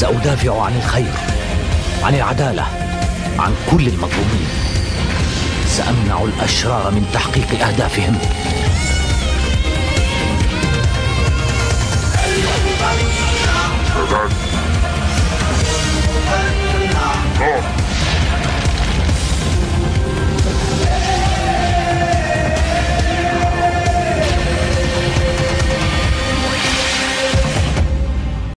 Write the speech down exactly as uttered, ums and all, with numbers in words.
سأدافع عن الخير، عن العدالة، عن كل المظلومين. سأمنع الأشرار من تحقيق أهدافهم.